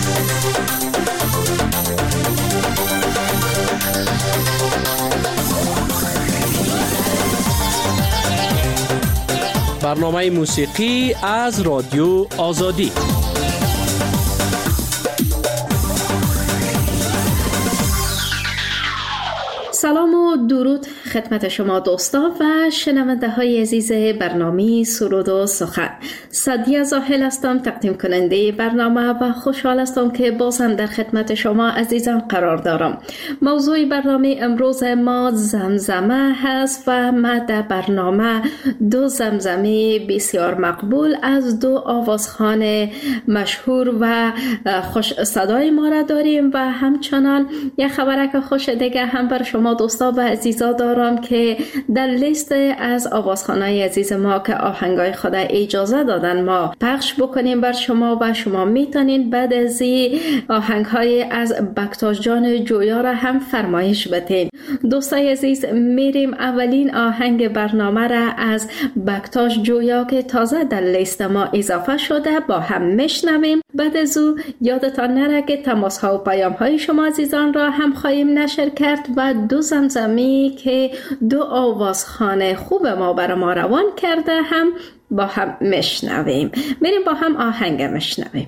برنامه موسیقی از رادیو آزادی. سلام و درود خدمت شما دوستان و شنونده های عزیز برنامه سرود و سخن. سعدیه زاهل هستم، تقدیم کننده برنامه و خوشحال هستم که باز هم در خدمت شما عزیزان قرار دارم. موضوع برنامه امروز ما زمزمه هست و ما در برنامه دو زمزمه بسیار مقبول از دو آوازخوان مشهور و خوش صدای ما را داریم و همچنان یک خبرک خوش دیگه هم بر شما دوستا و عزیزا دارم که در لیست از آوازخوانای عزیز ما که آهنگای خود اجازه دادن ما پخش بکنیم بر شما و شما میتونین بعد از این آهنگهای از بکتاش جان جویا را هم فرمایش بدین. دوستای عزیز، میریم اولین آهنگ برنامه را از بکتاش جویا که تازه در لیست ما اضافه شده با هم میشنویم. بعد از او یادتان نره که تماس ها و پیام های شما عزیزان را هم خواهیم نشر کرد و دو زمزمی که دو آوازخوان خوب ما برای ما روان کرده هم با هم میشنویم. میریم با هم آهنگ میشنویم.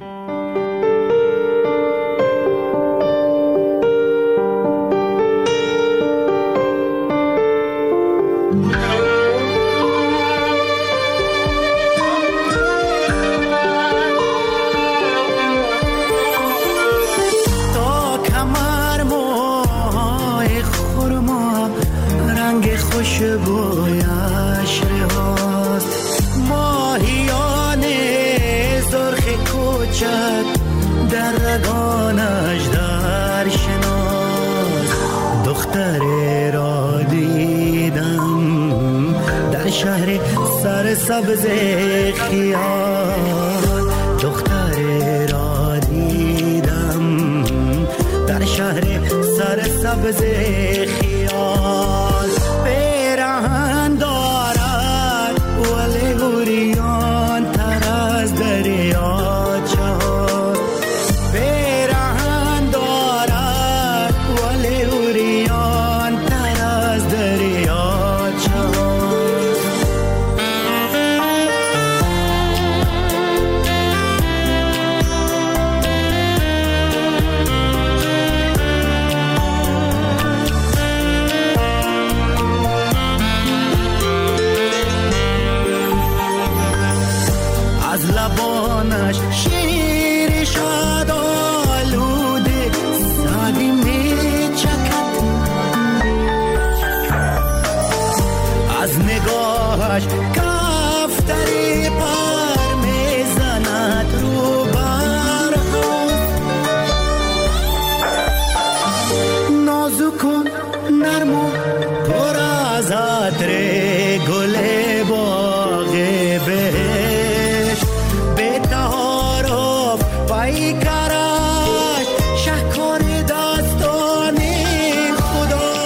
خوشبویش رهاست ماهیان سرخ کوچک در رگانش در شناس دختری را دیدم در شهر سرسبز خیال دختری را دیدم در شهر سرسبز خیال پیراهن دارد ولی گریان تر از دریاچه پیراهن دارد ولی گریان تر از دریاچه از لبانش شیر شاد آلوده سادی می چکد از نگاهش کفتری پر می زند رو برها نازک و نرم و پر از عطر گل باغ بهش پیکرش شهکار دستان خدا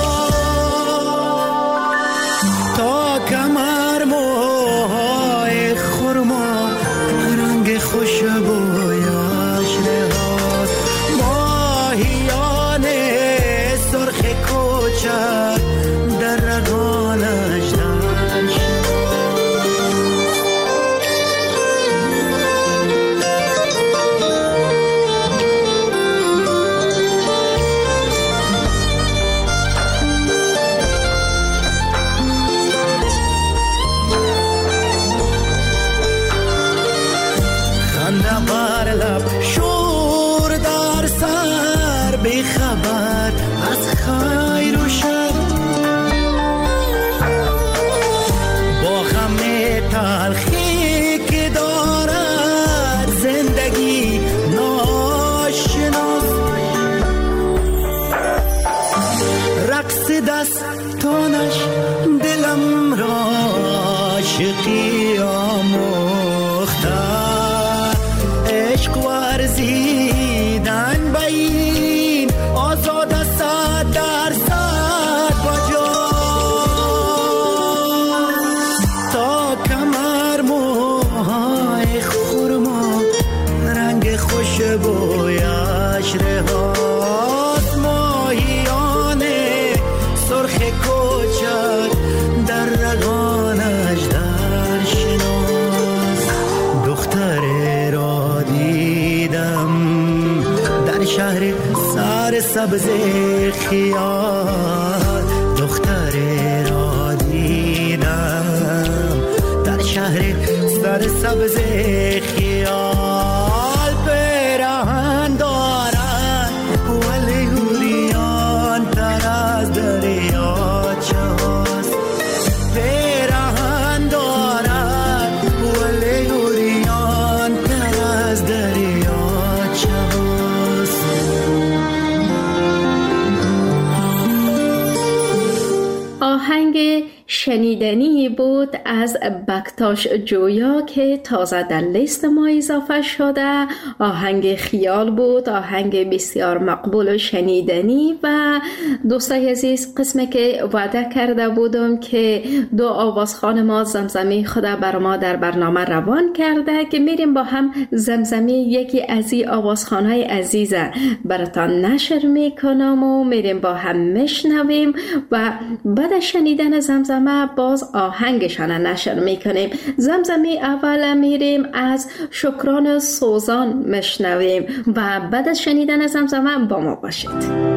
تا کمر موهای خرما رنگ خوشبویش نهاد ماهیان سرخ کوچک در رگانش در بر لب شور در سر بی خبر از خیر و شر با غم تلخی که دارد زندگی ناشناس رقص دستانش دلم را عاشقی آموخته عشق ورزیدن به این آزاد 100% بجا تا کمر موهای خرما رنگ خوشبو شهر سر سبز خیال دختر را دیدم، در شهر سر سبز خیال پیراهن دارد ولی اوریان تر از دریاچه هاست. پیراهن دارد ولی اوریان تر از دریاچه هاست. آهنگ شنیدنی بود از بکتاش جویا که تازه در لیست ما اضافه شده. آهنگ خیال بود، آهنگ بسیار مقبول و شنیدنی. و دوستای عزیز، قسمی که وعده کرده بودم که دو آوازخوان ما زمزمه خود بر ما در برنامه روان کرده که میریم با هم زمزمه یکی از این آوازخوانهای عزیزه براتان نشر میکنم و میریم با هم میشنویم و بعد شنیدن زمزمه باز آهنگشان نشر میکنیم. زمزمه اول میریم از شکران سوزان میشنویم و بعد از شنیدن زمزمه با ما باشید.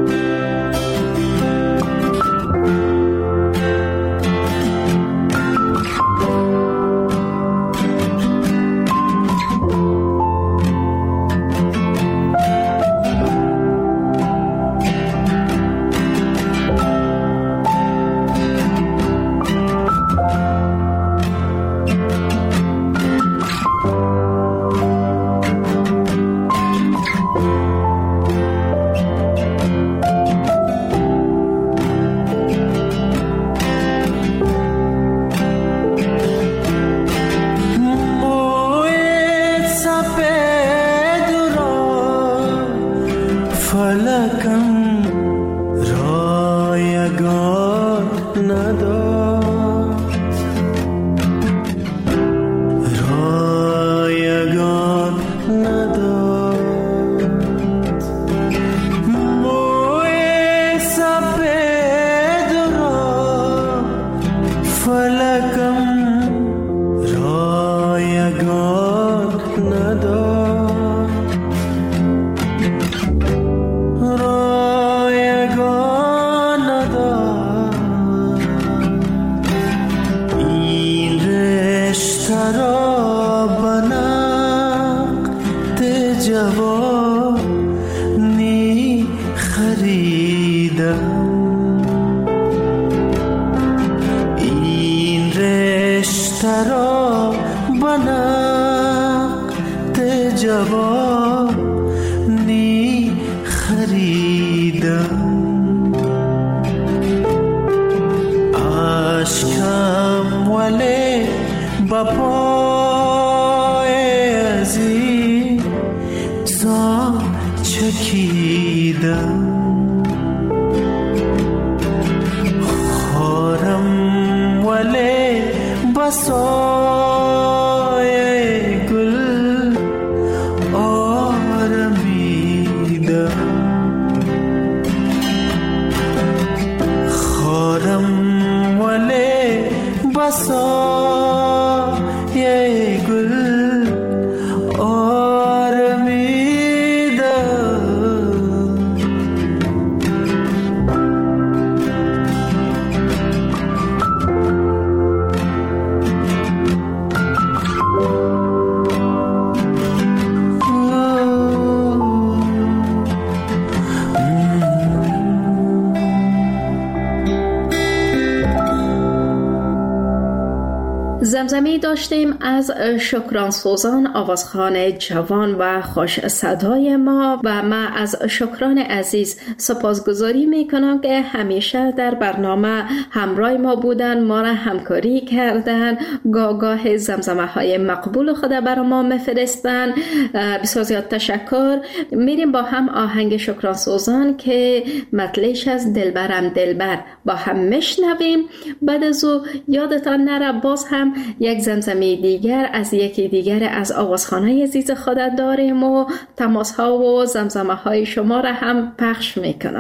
زمزمه داشتیم از شکران سوزان، آوازخوان جوان و خوش صدای ما و من از شکران عزیز سپاسگزاری میکنم که همیشه در برنامه همراه ما بودن، ما را همکاری کردن، گاه زمزمه های مقبول خود برای ما میفرستن. بسیار زیاد تشکر. میریم با هم آهنگ شکران سوزان که مطلعش از دلبرم دلبر با هم میشنویم. بعد از او یادتان نره باز هم یک زمزمه دیگر از یکی دیگر از آوازخوان‌های عزیز خودت داریم و تماس‌ها و زمزمه‌های شما را هم پخش میکنم.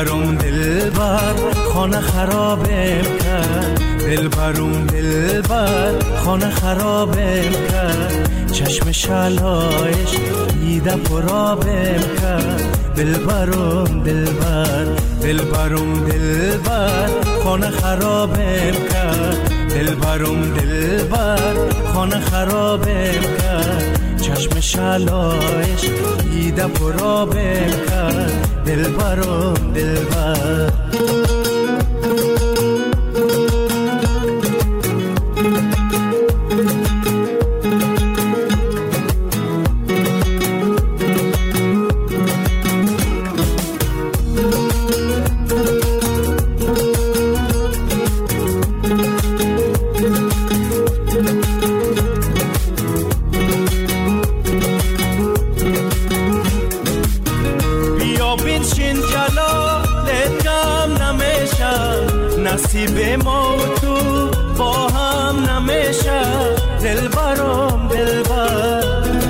دلبرم دلبر خانه خرابم کرد، دلبرم دلبر خانه خرابم کرد، چشم شلایش دیده پرابم کرد، دلبرم دلبر دلبرم دلبر خانه خرابم کرد، دلبرم دلبر خانه خرابم کرد، چشم شلایش دیده پرابم کرد، دلبرم دلبر. نصیب ما و تو با هم نمیشه، دلبرم دلبر.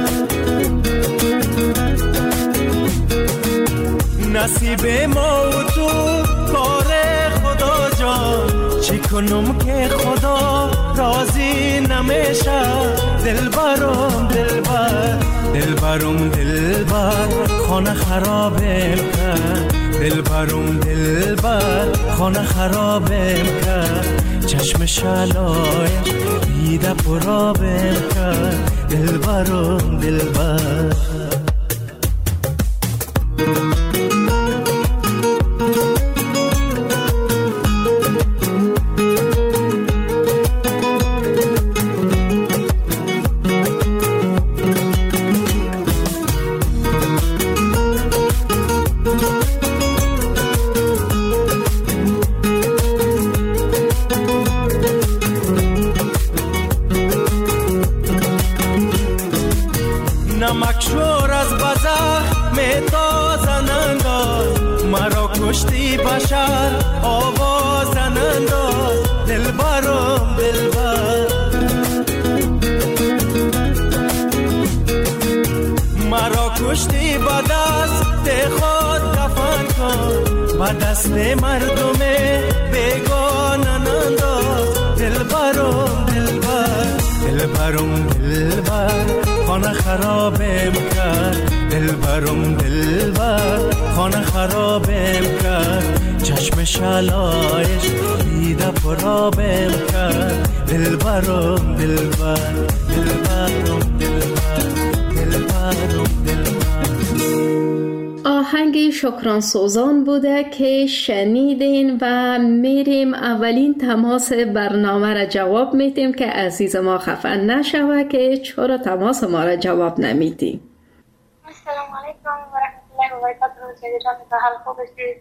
نصیب ما و تو کار خدا جان، چی کنم که خدا راضی نمیشه، دلبرم دلبر دلبرم دلبر خانه خرابم کرد، دلبرم دلبر خانه خرابم کرد، چشم شلایش دیده پرابم کرد، دلبرم دلبر. نمکشور از بزخ میتازن انداز، مرا کشتی بشر آوازن انداز، دلبرم دلبر. مرا کشتی با دست خود دفن کن، با دست مردم بیگانن انداز، دلبرم دلبر دلبرم دلبر خانه خرابم کرد، دلبرم دلبر خانه خرابم کرد، چشم شلایش دیده پرابم کرد، دلبرم دلبر دلبرم دلبر دلبرم دلبر. آهنگ شکران سوزان بوده که شنیدین و میریم اولین تماس برنامه را جواب میدیم که عزیز ما خفه نشوه که چرا تماس ما را جواب نمیدیم. السلام علیکم و رحمت الله و برکاته. جان حال خوب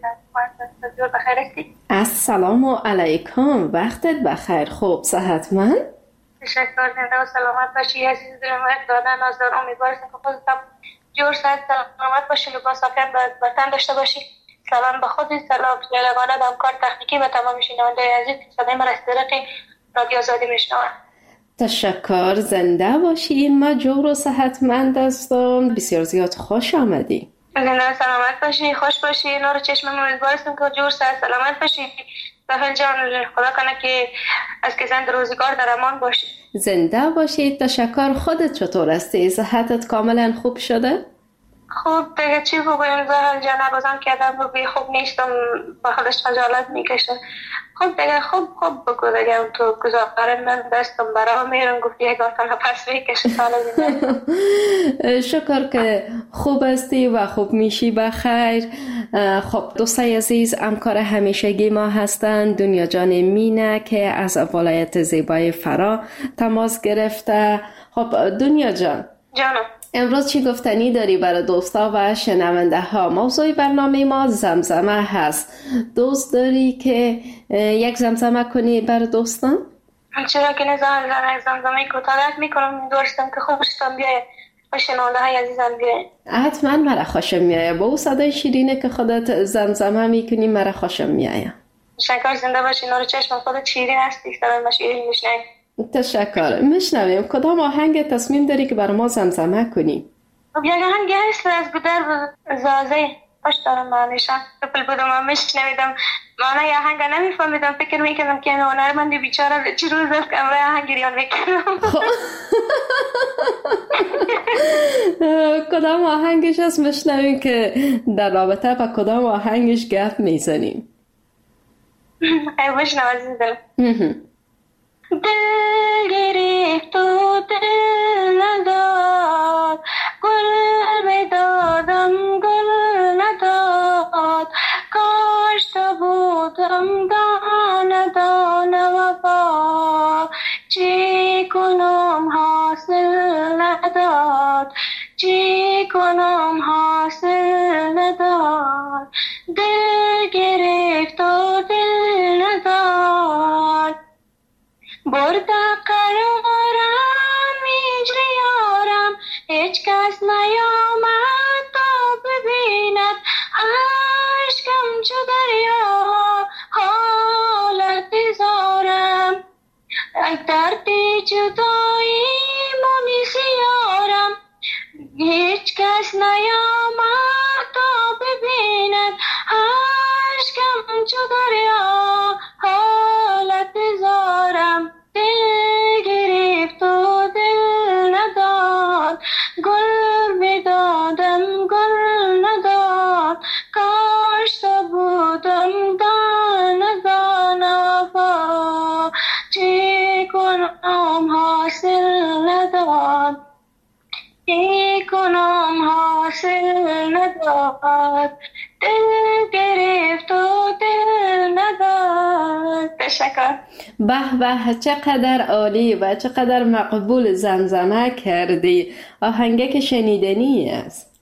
هستی؟ السلام علیکم، وقتت بخیر، خوب صحتمند؟ تشکر، زنده و سلامت باشی عزیز دلم. دادن نازدار امیدوارم که خودت جور صحت سلامت باشی، لباس ساکن وطن داشته باشی. سلام به خودت، سلام به یگانه همکار تکنیکی و تمام شنونده عزیز که صدای من از طریق رادیو آزادی میشنوند. تشکر، زنده باشی. ما جور و صحتمند هستم. بسیار زیاد خوش آمدی. زنده و سلامت باشی، خوش باشی. نور چشم من امیدوارم که جور صحت سلامت باشی. سهل جان خدا کنه که از که زند روزگار در امان باشی. زنده باشی. تشکر. خودت چطور هستی؟ صحتت کاملا خوب شده؟ خوب دیگه چی بگویم زهر جان، بازم که آدم رو بی خوب نیستم، با خودش خجالت میکشه. خوب دیگه خوب بگو دیگه، تو گذاره من دستم برای میرم گفتی یک آتان پس میکشه سال زنده. شکر که خوب هستی و خوب میشی بخیر. خب دوستای عزیز، همکار همیشگی ما هستند دنیا جان مینه که از ولایت زیبای فرا تماس گرفته. خب دنیا جان، جانم امروز چی گفتنی داری برای دوستا و شنونده ها؟ موضوع برنامه ما زمزمه هست. دوست داری که یک زمزمه کنی برای دوستان؟ چرا که نزان زمزمه کوتاه میکنم، دوستم که خوشتم بیاید و شنونده های عزیزم بیاید. حتما مرا خوشم میایه، با او صدای شیرینه که خودت زمزمه میکنی مرا خوشم میایه. شکر، زنده باشی. نور چشم خودت شیرین هستی، صدای ما شیرین میشنوی. تشکر. میشنویم. کدام آهنگ تصمیم داری که برای ما زمزمه کنی؟ خب یک آهنگ هست از گودر زازه. پاش دارم معنیشم کپل بودم و میشنویدم معنی آهنگ نمیفهمیدم، فکر میکردم که هنرمند بیچاره چی روز از کمره آهنگ گریان میکردم. کدام آهنگش هست میشنویم که در رابطه با کدام آهنگش گپ میزنیم؟ خیلی بشنو عزیز دلم. دل گرفت و دل نداد، گل بدادم گل نداد، کاش تو بودم دانه دانه وفا، چی کنم حاصل نداد، چی کنم حاصل نداد، دل گرفت و دل نداد، برد قرارم هجریارم، هیچ کس نیامد تا ببیند، عشقم چو دریا حالت زارم، دردی جدایی منیسیارم، هیچ کس نیامد تا ببیند، عشقم چو دریا حالت زارم، دل گرفت و دل نداد، گل بدادم گل نداد، کاش تو بودم دانه دانه وفا، چی کنم حاصل نداد، چی کنم حاصل نداد، دل گرفت و دل نداد. تشکر. به به، چقدر عالی و چقدر مقبول زمزمه کردی. آهنگه که شنیدنی است.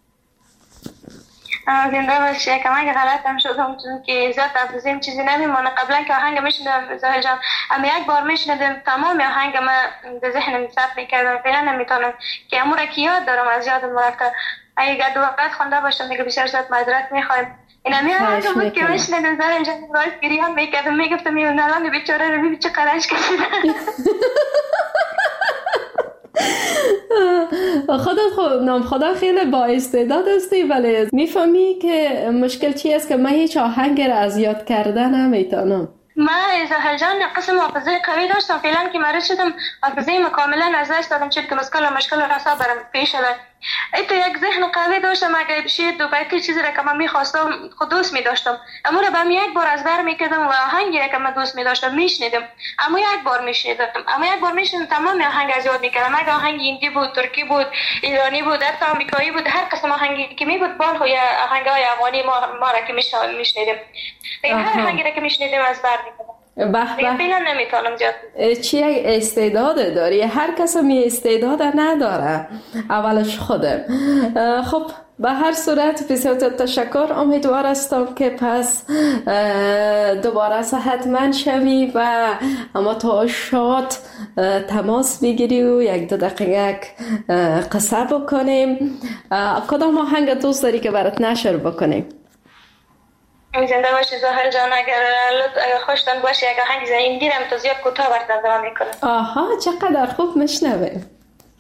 زنده باشی. کمی غلطم شدم چون که زیاد تفضیم چیزی نمیمونه. قبلا که آهنگ میشنیدم زاهر جان، اما یک بار میشنیدم تمام آهنگ ما به ذهنم ثبت میکردم، فعلا نمیتونم که امور که یاد دارم از یادم رفته. اگه دو وقت خونده باشم دیگه بسیار زیاد معذرت میخوایم. این همی آهنگ بود که میشنیدم زاهر جان راست گریان میکردم، میگفتم این نالان بیچاره رو ببین چه قرنج کشیده. نام خدا خیلی با استعداد هستی، ولی میفهمی که مشکل چی است که من هیچ آهنگ را از یاد کردن نمیتونم. من زاهر جان قسم حافظه قوی داشتم، فعلا که مریض شدم حافظه کاملا از دست دادم، چون که مشکل راسا برام پیش آمد. ایتو یک ذهن قوی داشتم، اگه بشه دو بیتی چیزی را که من میخواستم خود دوست میداشتم، اما را به یک بار از بر میکردم و آهنگی را که من دوست میداشتم میشنیدم، اما یک بار میشنیدم تمام آهنگ از یاد میکردم. اگه آهنگ هندی بود، ترکی بود، ایرانی بود، حتی آمریکایی بود، هر قسم آهنگی که می بود بال یا آهنگای افغانی ما را که میشنیدم، هر آهنگی را که میشنیدم از بر میکردم. به نمیتونم زیاد. چی استعداد داری؟ هر کس می استعداد نداره، اولش خودم. خب به هر صورت بسیار تشکر. امیدوار هستم که پس دوباره صحتمند شوی و اما تا شاد تماس بگیری و یک دو دقیقه قصه بکنیم. کدام آهنگ دوست داری که برات نشر بکنیم؟ زنده باشی زاهر جان. اگر خوشتان باشه یک آهنگ زنیم دیرم تو زیاد کوتاه برات دوام میکنم. آها چقدر خوب میشنویم.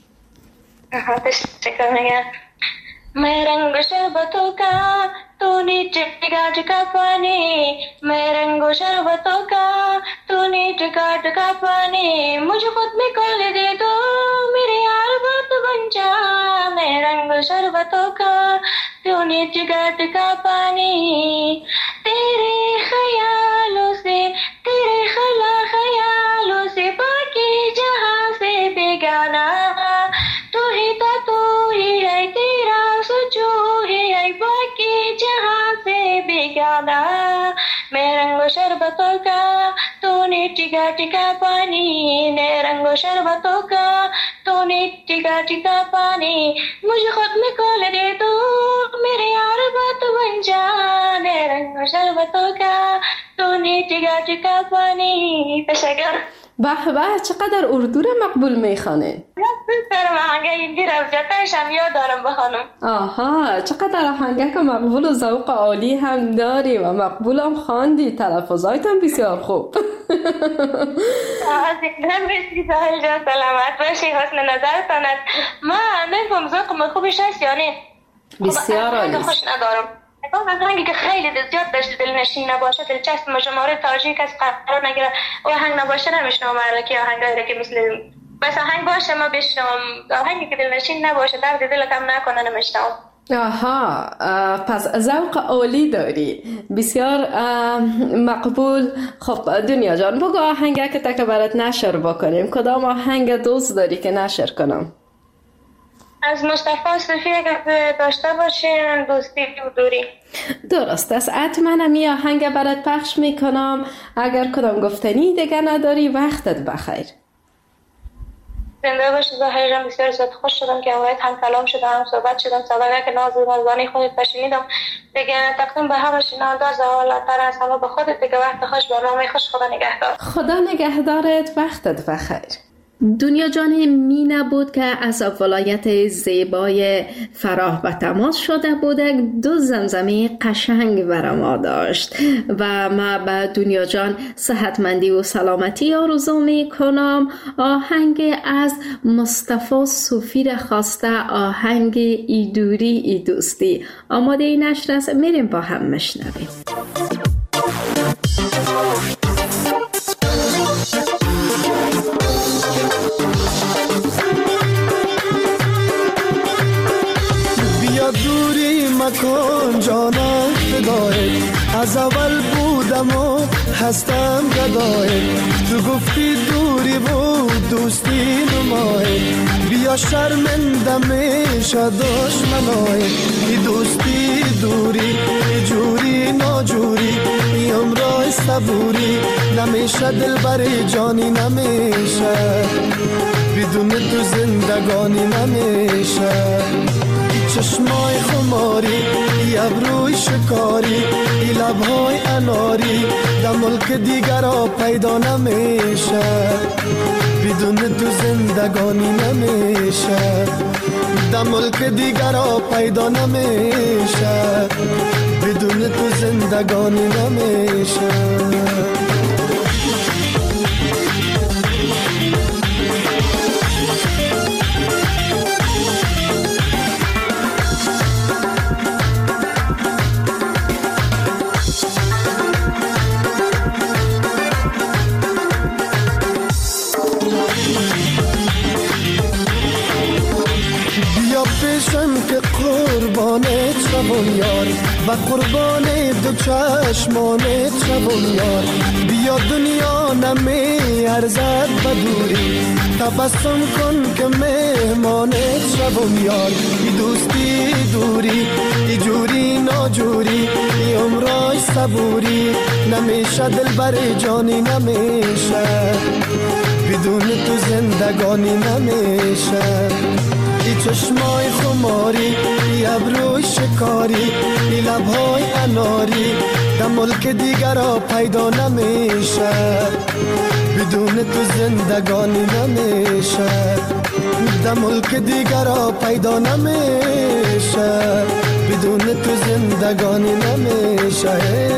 تشکر میگم. मैं रंग शरबतों का तूने जगा जगा पानी, मैं रंग शरबतों का तूने जगा जगा पानी, मुझे खुद में खोल दे दो मेरे यार बात बन जा, मैं रंग शरबतों का तूने जगा जगा पानी, तेरे ख्यालों से तेरे ख्यालों से बाकी जहां से बेगाना, तू ही है तेरा जो है बाकी जहां से बेगाना, मैं रंग शरबतों का तूने टिका टिका पानी, मैं रंग शरबतों का तूने टिका टिका पानी, मुझे खुद में खोल दे तो मेरे यार बात बन जा, मैं रंग शरबतों का तूने टिका टिका पानी. تشکر. به به چقدر اردو را مقبول میخوانه. دارم آهنگه هندی را جاتش هم یاد دارم بخوانم. آها چقدر آهنگه که مقبول و ذوق عالی هم داری و مقبول هم خواندی، تلفظایت هم بسیار خوب. زنده باشی زاهر جان، سلامت باشی، حسن نظرتانت. من نفهم ذوقم خوبش هست یا نه؟ بسیار عالی. خوش ندارم آهنگی که خیلی زیاد داشت دلنشین نباشه، دلچسب شماره تاجیک از قرار نگیره و آهنگ نباشه نمیشنم. که آهنگایی که مثل بس آهنگ باشه ما بشنم، آهنگی که دلنشین نباشه درد دل کم نکنه نمیشنم. آها، پس ذوق عالی داری، بسیار مقبول. خب دنیا جان بگو آهنگه که تا که برات نشر بکنیم، کدام آهنگ دوست داری که نشر کنم؟ از مصطفی صوفی اگر داشته باشین دوستی و دوری. درست است، حتما می آهنگ برات پخش میکنم. اگر کدام گفتنی دیگه نداری وقتت بخیر. زنده باشی زهر جان، بسیار زیاد خوش شدم که اوایت هم کلام شدم، هم صحبت شدم، صحبت که نازانی خودت بشنیدم دیگه. تقدیم به همه شنونده زوالاتر از همه به خودت دیگه. وقت خوش، برنامه خوش، خدا نگهدار. خدا نگهدارت، وقتت بخیر. دنیا جان می نبود که از ولایت زیبای فراه به تماس شده بوده، دو زمزمه قشنگ بر ما داشت و ما به دنیا جان صحتمندی و سلامتی آرزو می کنم. آهنگ از مصطفی صوفی را خواسته، آهنگ ای دوری ای دوستی. آماده ای نشر است، میریم با هم مشنویم. دوری مکن جانم فدای، از اول بودم و هستم گدای. تو گفتی دوری بود دوستی نمای، بیا شرمنده میشه دشمنای. ای دوستی دوری، ای جوری ناجوری، ای عمرای صبوری، نمیشه دل بر جانی نمیشه، بدون تو زندگانی نمیشه. چشمای خماری، ابروی شکاری، لبهای اناری، در ملک دیگر را پیدا نمیشه، بدون تو زندگانی نمیشه، در ملک دیگر را پیدا نمیشه، بدون تو زندگانی نمیشه. که قربانت شوم یار، و قربان دو چشمانت شوم یار. بیا دنیا نمی ارزد به دوری، تبسم کن که مهمانت شوم یار. ای دوستی دوری، ای جوری ناجوری، ای عمرای صبوری، نمیشه دل بر جانی نمیشه، بدون تو زندگانی نمیشه. ای چشمای خماری، ای ابروی شکاری، ای لبهای اناری، در ملک دیگر را پیدا نمیشه، بدون تو زندگانی نمیشه، در ملک دیگر را پیدا نمیشه، بدون تو زندگانی نمیشه.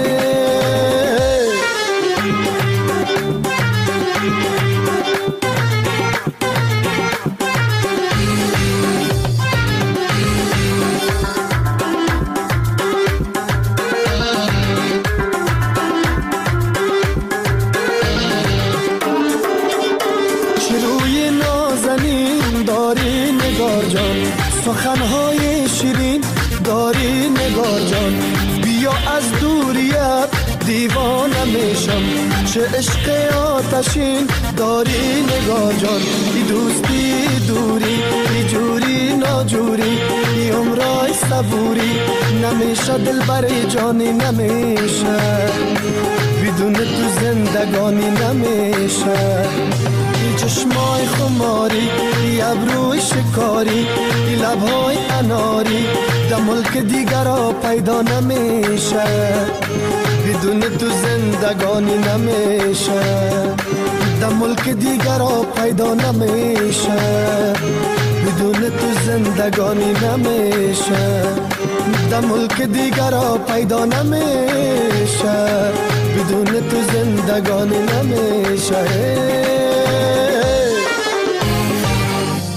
سخنهای شیرین داری نگار جان، بیا از دوریت دیوانه میشم، چه عشق آتشین داری نگار جان. ای دوستی دوری، ای جوری ناجوری، ای عمرای صبوری، نمیشه دل بر جانی نمیشه، بدون تو زندگانی نمیشه. ای چشمای خماری، ای ابروی شکاری، ای لبهای اناری، در ملک دیگر را پیدا نمیشه، بدون تو زندگانی نمیشه، در ملک دیگر را پیدا نمیشه، بدون تو زندگانی نمیشه، در ملک دیگر را پیدا نمیشه، بدون تو زندگانی نمیشه.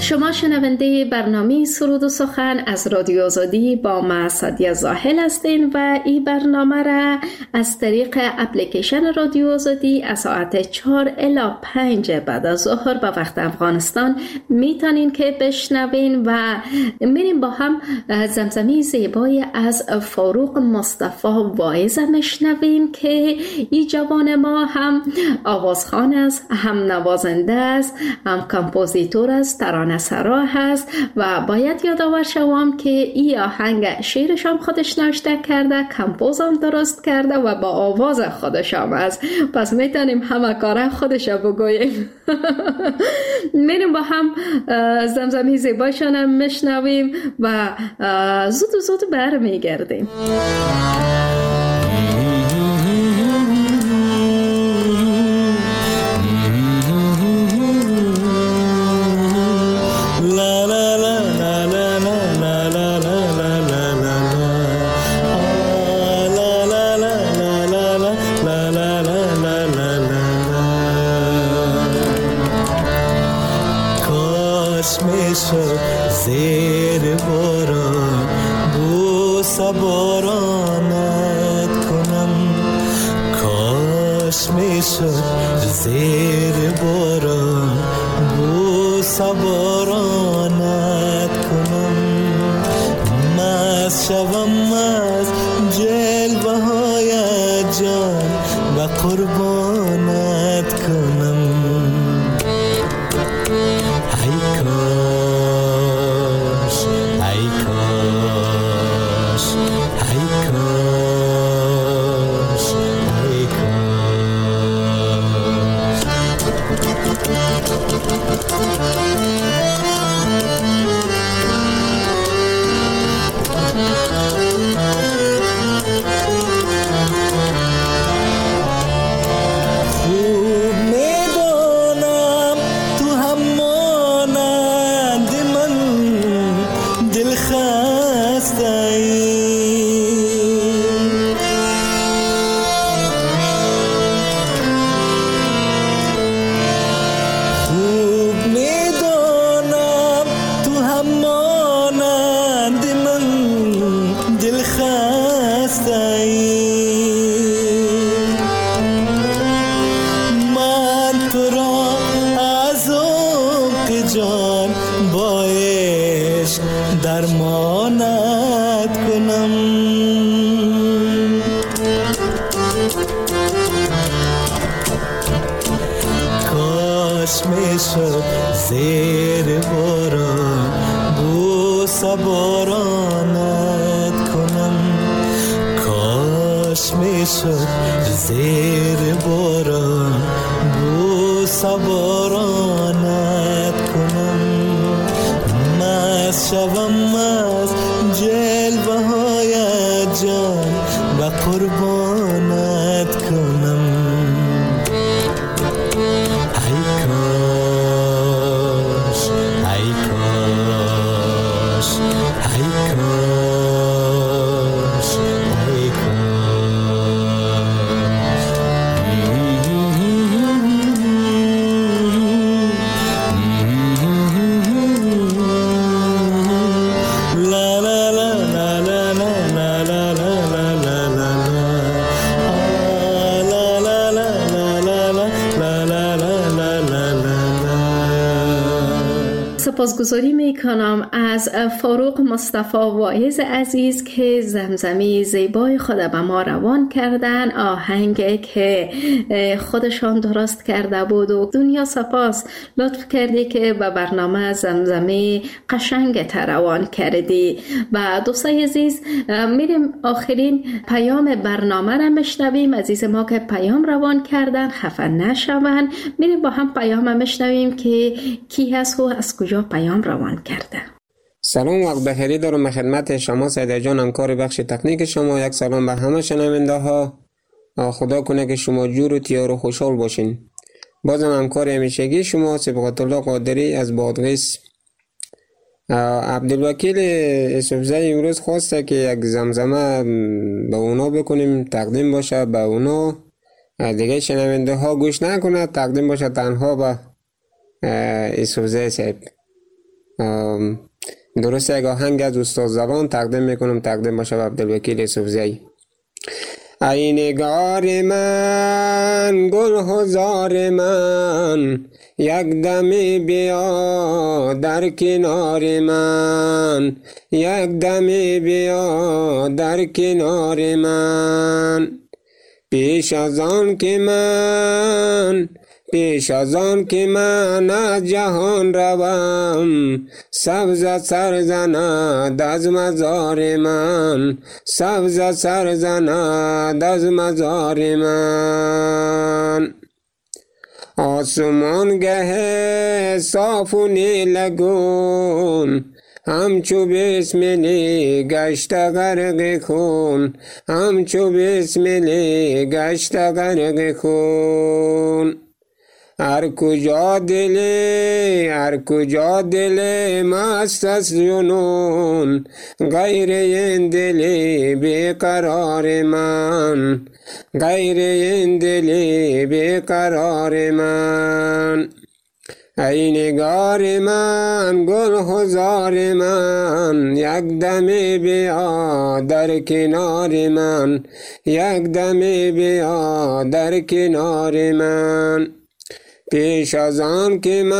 شما شنونده برنامه سرود و سخن از رادیو آزادی با من سادیا زاهل هستین و این برنامه را از طریق اپلیکیشن رادیو آزادی از ساعت 4 الی 5 بعد از ظهر به وقت افغانستان میتونین که بشنوین و میریم با هم زمزمه زیبای از فاروق مصطفی واعظ میشنویم که این جوان ما هم آوازخوان است، هم نوازنده است، هم کمپوزیتور است، ترانه‌سرا هست و باید یادآور شوم که این آهنگ شعرش هم خودش نوشته کرده، کمپوز هم درست کرده و با آواز خودش هم است. پس میتونیم همه کاره خودش بگوییم. میریم با هم زمزمه زیبایشان هم میشنویم و زود برمیگردیم. زیر باران بوسه بارانت کنم، کاش میشد زیر باران بوسه بارانت کنم، مست شوم از جلوه های جان و قربانت کنم. زیر باران بوسه بارانت کنم، کاش میشد زیر باران بوسه بارانت کنم، مست شوم از جلوه های جان و قربانت کنم. سپاسگزاری میکنم از فاروق مصطفی واعظ عزیز که زمزمه زیبای خود به ما روان کردن، آهنگ که خودشان درست کرده بود و دنیا سپاس لطف کردی که به برنامه زمزمه قشنگ روان کردی. و دوستای عزیز میریم آخرین پیام برنامه را میشنویم. عزیز ما که پیام روان کردن خفه نشون، میریم با هم پیام میشنویم که کی هست و از کجا پیام روان کرده. سلام، وقت بخیری دارم خدمت شما سیده جان، همکار بخش تکنیک شما. یک سلام به همه شنونده ها. خدا کنه که شما جور و تیار و خوشحال باشین. بازم همکار همیشگی شما صبغت الله قادری از بادغیس. عبدالوکیل یوسفزی امروز خواسته که یک زمزمه به اونا بکنیم، تقدیم باشه به اونا، دیگه شنونده ها گوش نکنه، تقدیم باشه تنها به یوسفزی صاحب. درست یک آهنگ از استاد زبان تقدیم میکنم، تقدیم باشه عبدالوکیل یوسفزئی. ای نگار من گل هزار من، یک دمی بیا در کنار من، یک دمی بیا در کنار من. پیش از آن که من از جهان روم، سبز سر زند از مزار من، سبز سر زند از مزار من. آسمان گه صاف و نیلگون، همچو بسملی گشت غرق خون، همچو بسملی گشت غرق خون. هر کجا دل مست از جنون، غیر این دل بیقرار من، غیر این دل بیقرار من. ای نگار من گل هزار من، یک دمی بیا در کنار من، یک دمی بیا در کنار من. پیش از آن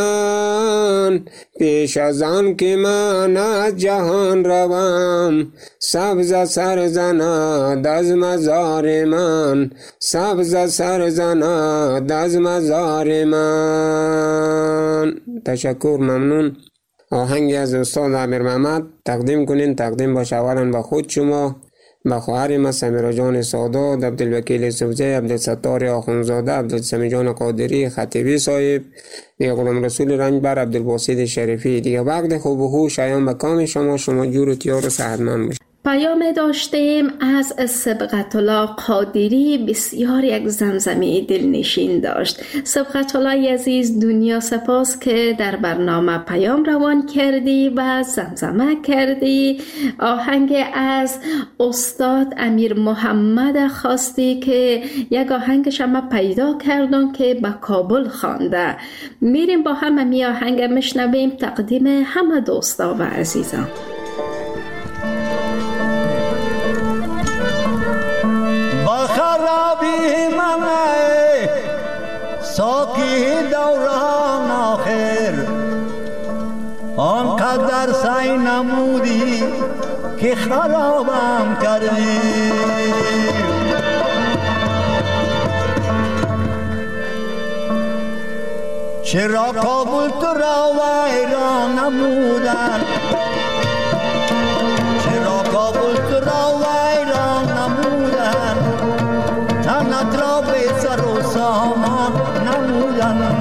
که من از جهان روم، سبز سر زند از مزار من، سبز سر زند از مزار من. تشکر، ممنون. آهنگی از استاد عامر محمد تقدیم کنین، تقدیم باشه اولا با خود شما، با خواهر ما سمیرا جان سادات، عبدالوکیل یوسفزئی، عبدالستار آخونزاده، عبدالسمی جان قادری، خطیبی صاحب، دیگه غلام رسول رنجبر، عبدالباسط شریفی. دیگه وقت خوب و خوش شایان به کام شما جور و تیار و صحتمند باشید. پیام داشتیم از سبقت الله قادری، بسیار یک زمزمه دلنشین داشت. سبقت الله عزیز، دنیا سپاس که در برنامه پیام روان کردی و زمزمه کردی. آهنگ از استاد امیر محمد خواستی که یک آهنگش هم پیدا کردم که به کابل خوانده. میریم با هم می آهنگ مشنویم، تقدیم همه دوستا و عزیزان. خرابی منه ساکی دوران آخر، آنقدر سعی نمودی که خرابم کردی. چرا کابل تو را ویران نمودن، چرا کابل تو را ویران نمودن، تنت را به سر و سامان نمودن.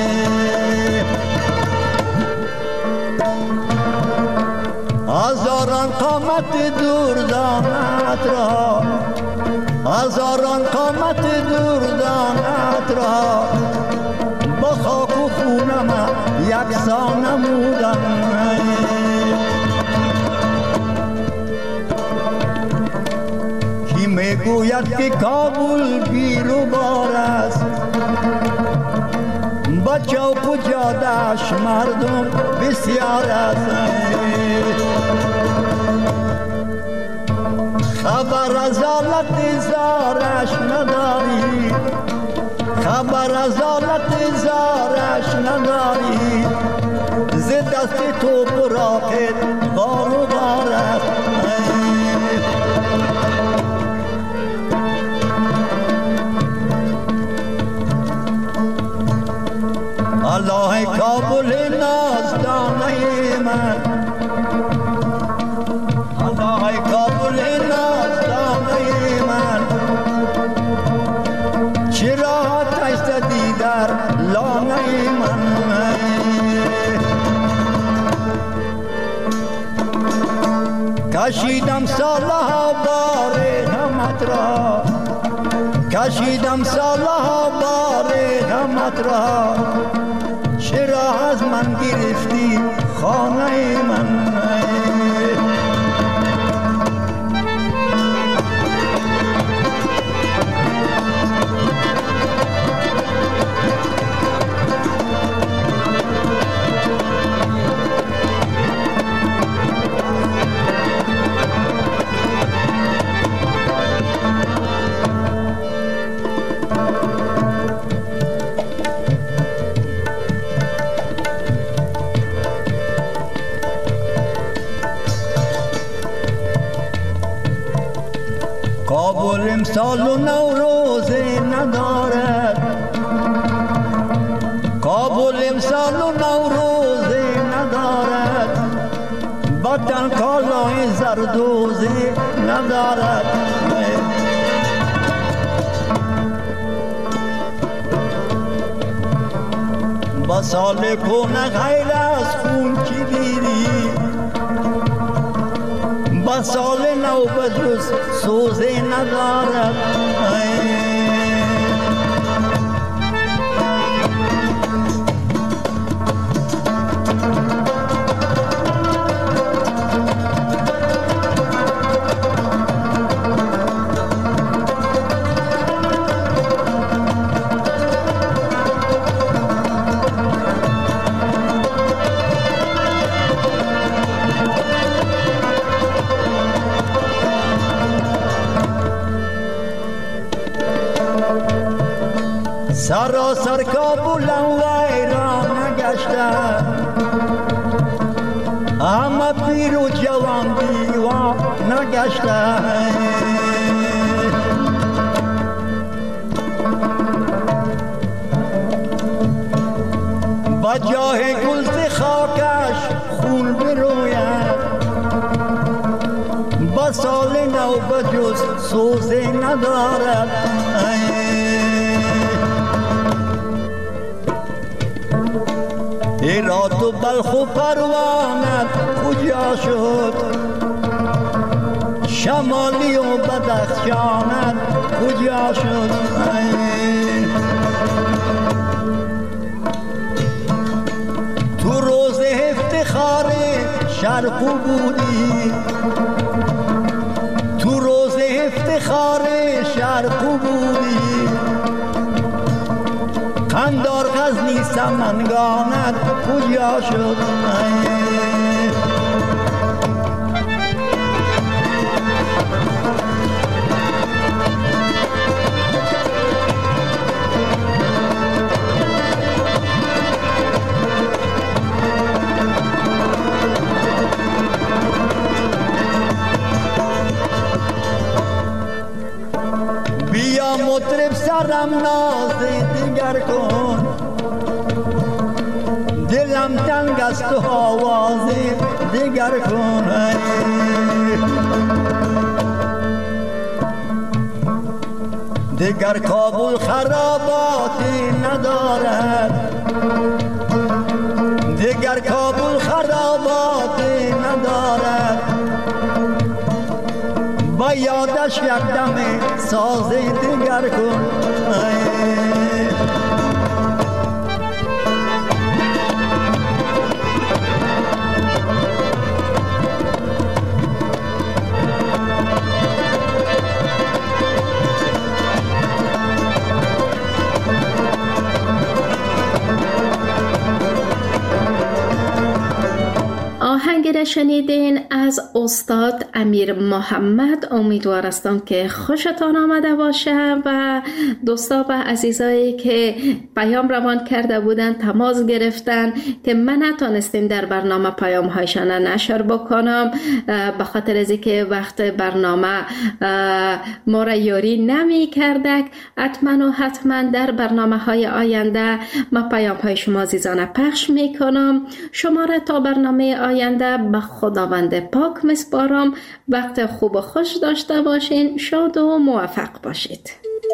هزاران قامت دوردانت را، هزاران قامت دوردانت را، با خاک و خونم یکسان نمودن. کی میگوید که کابل بیروبار است، با چوک و جاده‌اش مردم بسیار است. خبر از حالت زارش نداری، خبر از حالت زارش نداری، ز دست تو براقت غار و غار است. الله کابل نازدانه من، الله کابل نازدانه من، چرا آتش زدی در لانه من. کشیدم سالها بار غمت را، کشیدم سالها بار غمت را، چرا از من گرفتی خانه من. کابل امسال و نوروزه ندارد، کابل امسال و نوروزه ندارد، وطن کالای زردوزه ندارد. با سال کنه غیر از خون کی دیدی، با سال نو بجز سوزه ندارد. سراسر کابلم ویران نگشته، همه پیر و جوان دیوان نگشته. با جاه گلز خاکش خون بروید، با سال نو بجز سوزه ندارد. هرات و بلخ و پروانت کجا شد، شمالی و بدخشانت کجا شد. تو روز افتخار شرق بودی، تو روز افتخار شرق بودی، قندار غزنی سمنگانت کجا شد. بیا مطرب سرم ناز دیگر کن، دلم تنگ است و آواز دیگر کن. دیگر کابل خراباتی ندارد، دیگر کابل خراباتی ندارد، با یادش یک دم ساز دیگر کن. آهنگ را شنیدین از استاد امیر محمد. امیدوار هستم که خوشتان آمده باشه و دوستا و عزیزایی که پیام روان کرده بودن، تماس گرفتن که من نتونستیم در برنامه پیام هایشان نشر بکنم به خاطر از اینکه وقت برنامه ما را یاری نمی کردک. حتما در برنامه های آینده ما پیام های شما عزیزان پخش می کنم. شما را تا برنامه آینده به خداوند پاک میسپارم. وقت خوب و خوش داشته باشین. شاد و موفق باشید.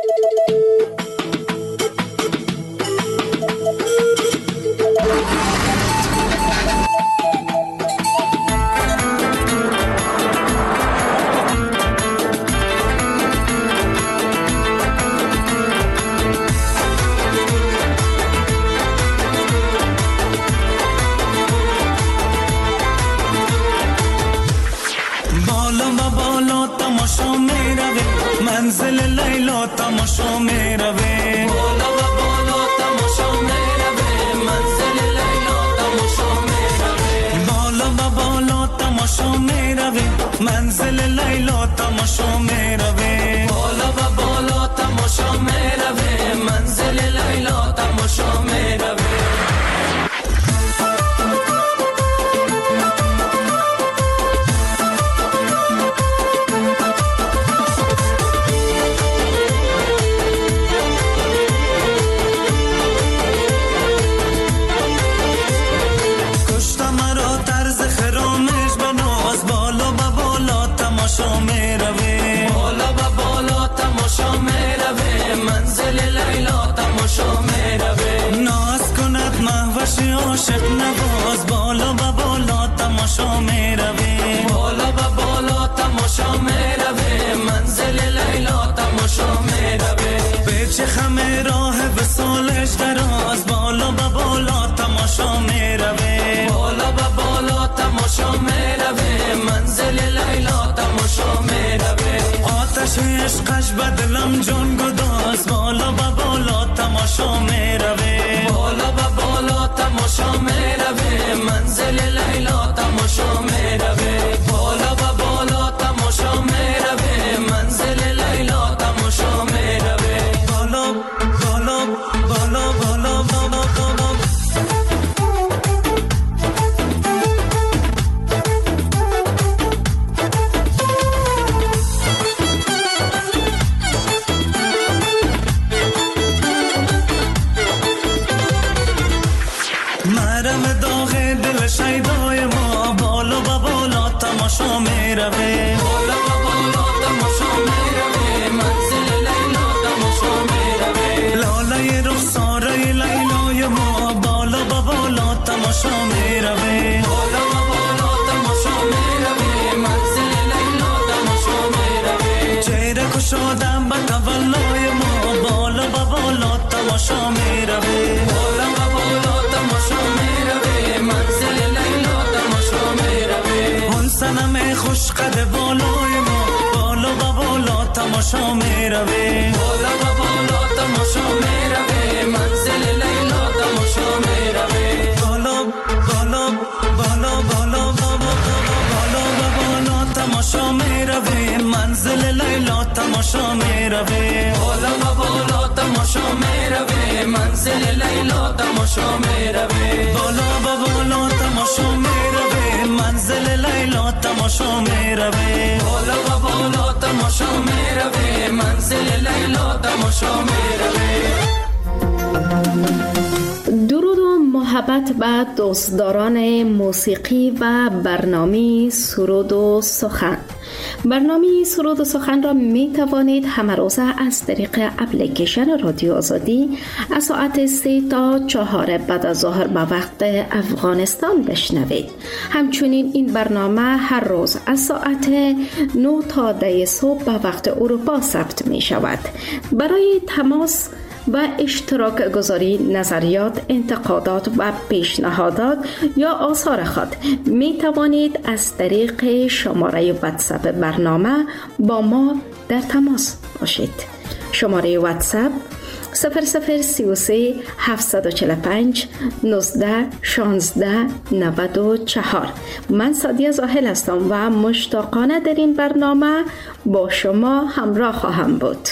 منزل لیلا تماشا می روه، بالا و بالا تماشا می روه، منزل لیلا تماشا می روه، بالا و بالا تماشا می روه، منزل لیلا تماشا می روه، بالا و بالا تماشا می روه، منزل لیلا تماشا می روه. آتش عشقش بدلم جان گداز بالا و بالا تماشا میروه بالا و بالا تماشا میروه منزل لیلا تماشا میروه بالا و بالا تماشا میروه منزل لیلا تماشا میروه بالا بالا بالا بالا بالا بالا مرم داغ دل شیدای ما بالا و بالا تماشا میروه بالا و بالا تماشا میروه منزل لیلا تماشا میروه لاله رخسار لیلای ما بالا و بالا تماشا میروه بالا و بالا تماشا میروه منزل لیلا تماشا میروه چهره کشادم به تولای ما بالا و بالا تماشا میروه بالا و بالا تماشا میروه منزل لیلا تماشا میروه اون سنم خوش قد بالای ما بالا و بالا تماشا میروه بالا و بالا تماشا میروه منزل لیلا تماشا میروه بالا بالا بالا بالا بالا و بالا تماشا میروه منزل لیلا تماشا میروه بالا و بالا تماشا میروه منزل لیلا تماشا میروه بالا و بالا تماشا میروه منزل لیلا تماشا میروه بالا و بالا تماشا میروه منزل لیلا تماشا میروه. درود و محبت به دوستداران موسیقی و برنامه سرود و سخن. برنامه سرود و سخن را می توانید همه روزه از طریق اپلیکیشن رادیو آزادی از ساعت 3 تا 4 بعد از ظهر به وقت افغانستان بشنوید. همچنین این برنامه هر روز از ساعت 9 تا 10 صبح به وقت اروپا ضبط می شود. برای تماس و اشتراک گذاری نظریات، انتقادات و پیشنهادات یا آثار خود می توانید از طریق شماره واتساپ برنامه با ما در تماس باشید. شماره واتساپ 0033 745 19 16 94. من سادیه زاهل هستم و مشتاقانه در این برنامه با شما همراه خواهم بود.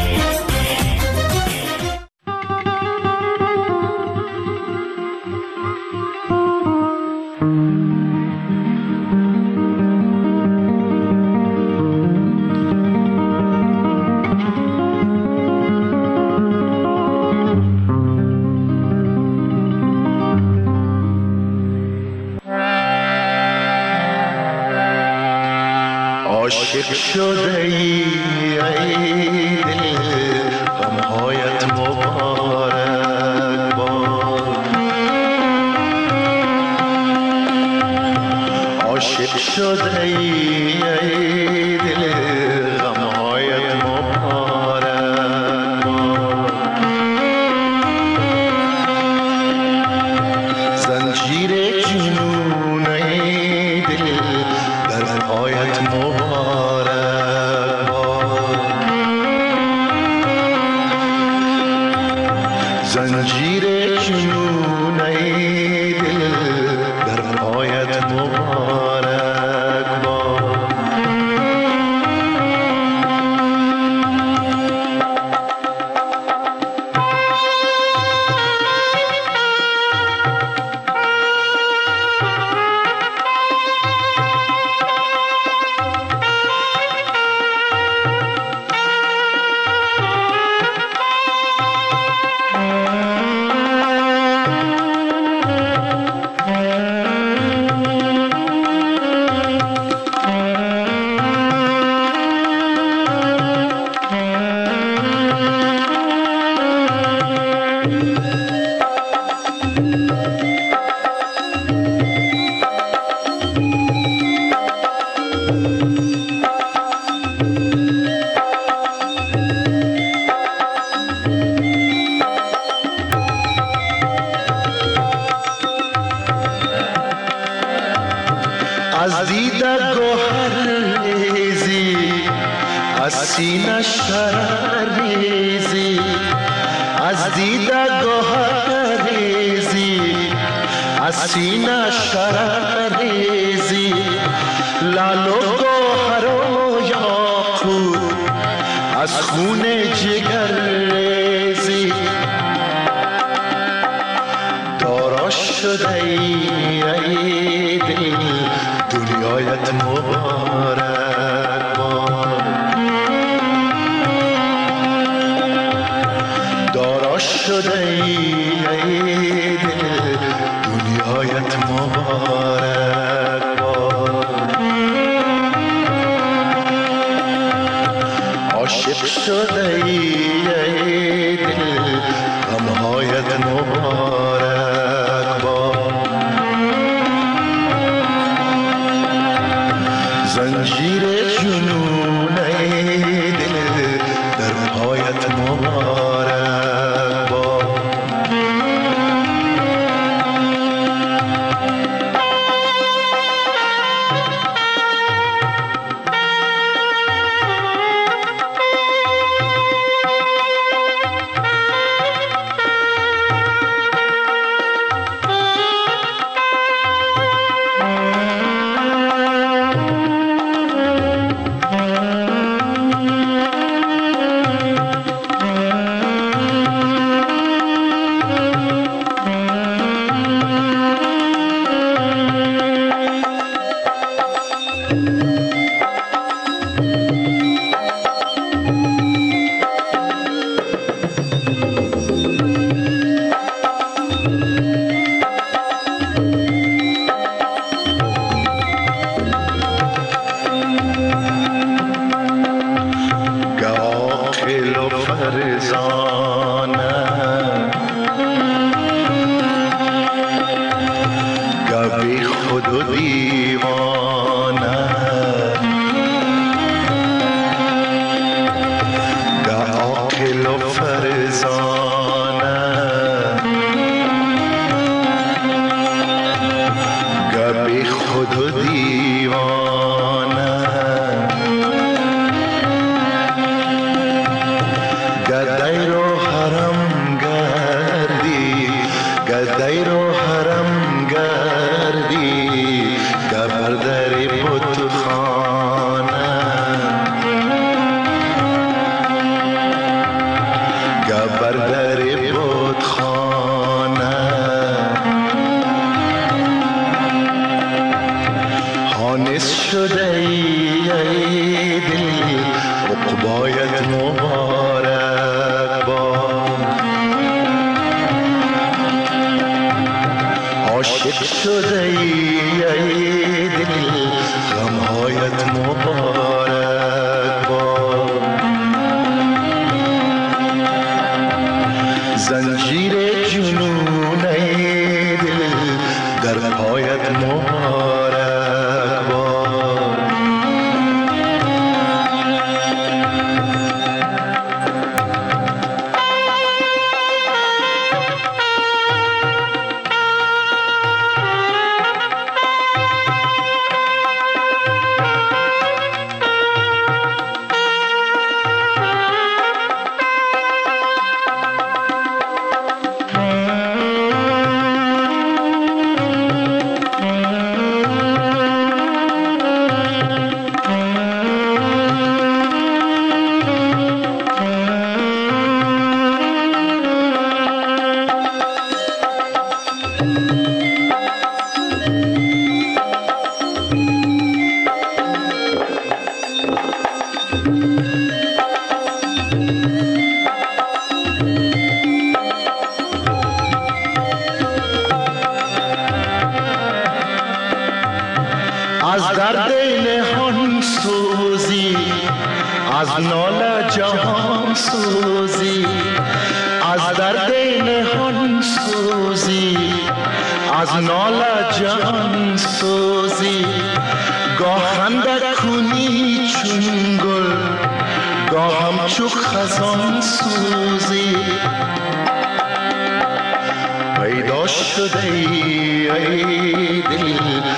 عاشق شده ای دل غمهایت مبارک باد عاشق شده ای دل غمهایت مبارک باد زنجیر جنون ای دل در پایت مبارک باد زنجیر جنون ای دل در پایت مبارک باد سینه شرر ریزی، از دیده گوهر ریزی، از سینه شرر ریزی، لال و گوهر و یاقوت از خون جگر ریزی. دارا شده ای دل دنیایت مبارک باد، دارا شده ای دل دنیایت مبارک باد، عاشق شده ای دل غمهایت مبارک باد. زنجیر جنون ای دل در پایت مبارک باد.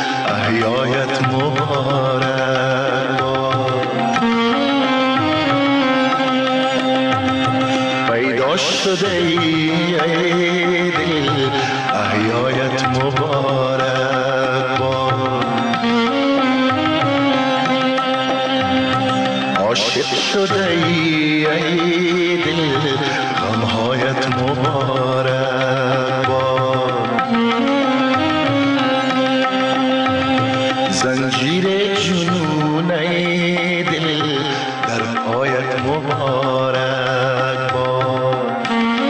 احیایت مبارک. شده ای دل احیایت مبارک باد. عاشق شده ای دل غمهایت مبارک باد. زنجیر جنون ای دل در پایت مبارک باد.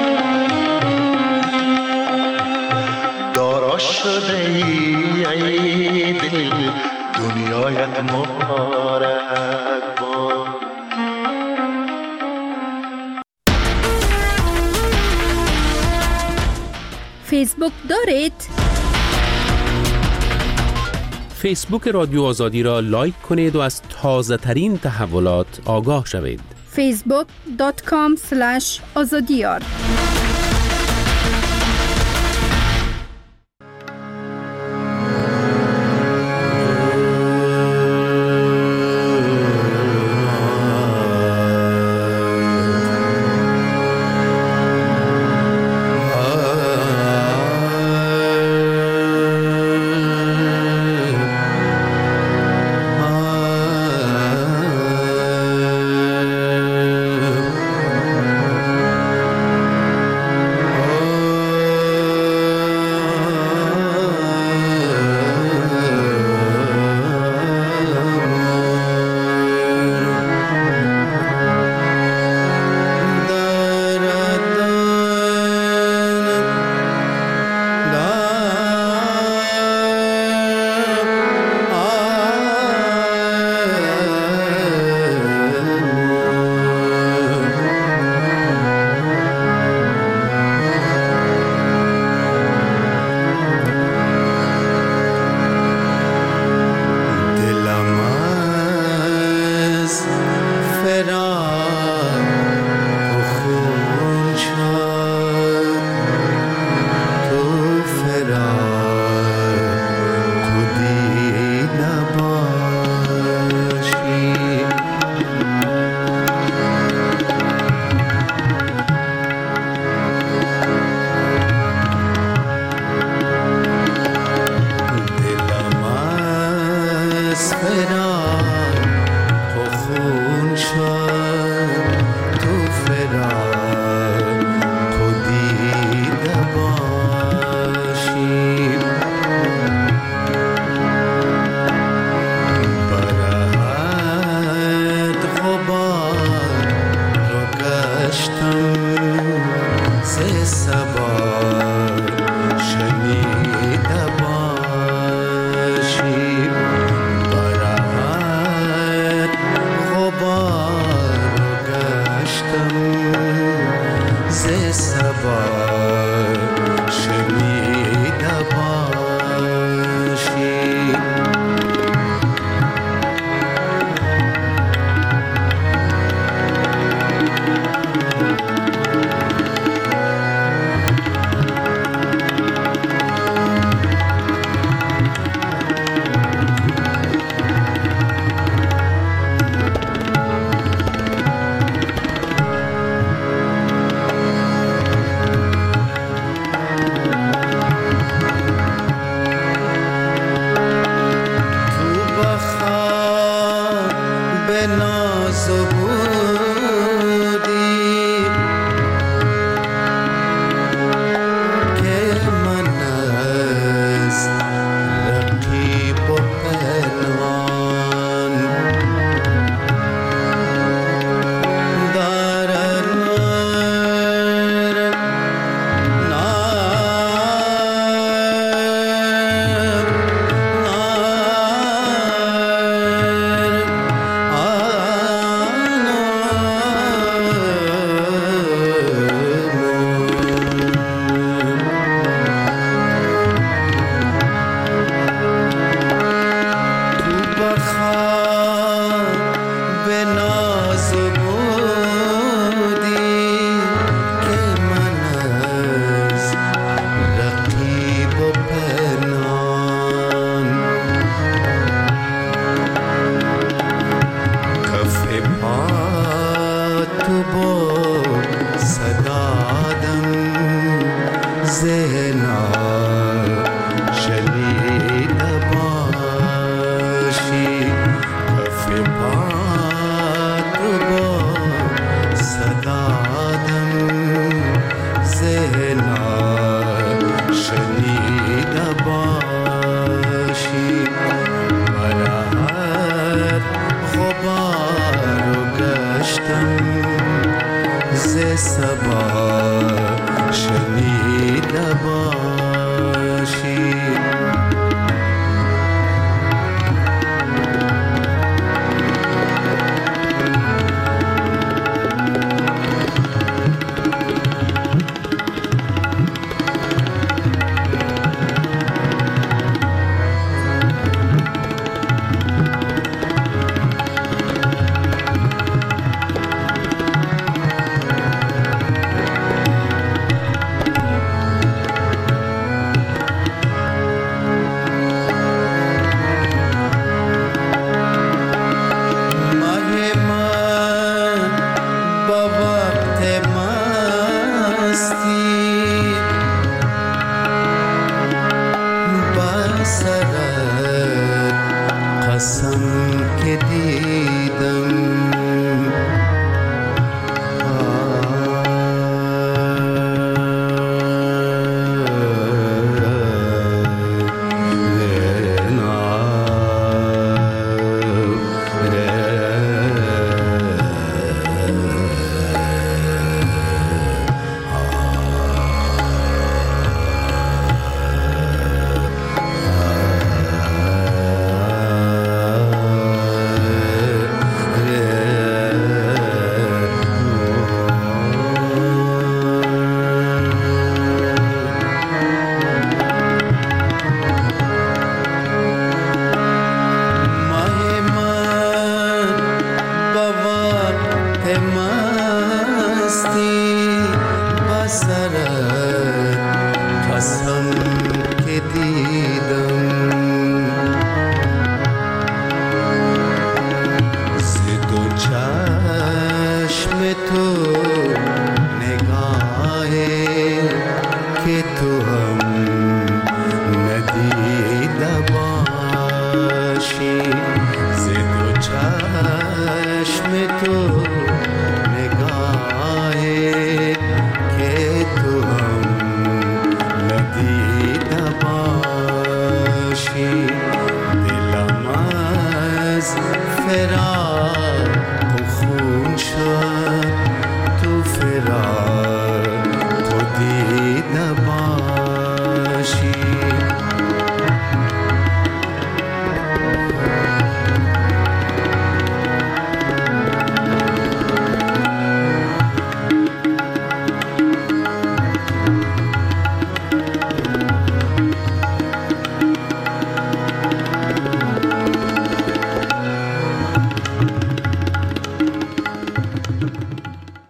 دارا شده ای دل دنیایت مبارک باد. فیسبوک دارید؟ فیسبوک رادیو آزادی را لایک کنید و از تازه ترین تحولات آگاه شوید. facebook.com/azadiyar صدا زنا شنیده باشی کف پات با صدادم زنا شنیده باشی برای غبار و گشتم ز صبا شنیده باشی تو